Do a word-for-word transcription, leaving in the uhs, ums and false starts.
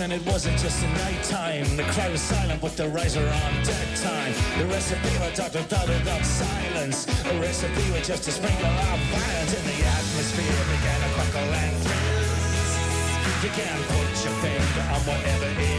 and it wasn't just a night time. The crowd was silent, but the rise were on dead time. The recipe was Doctor Thudded up silence. The recipe was just a sprinkle of violence. In the atmosphere began a crackle and fizz. You can't put your finger on whatever it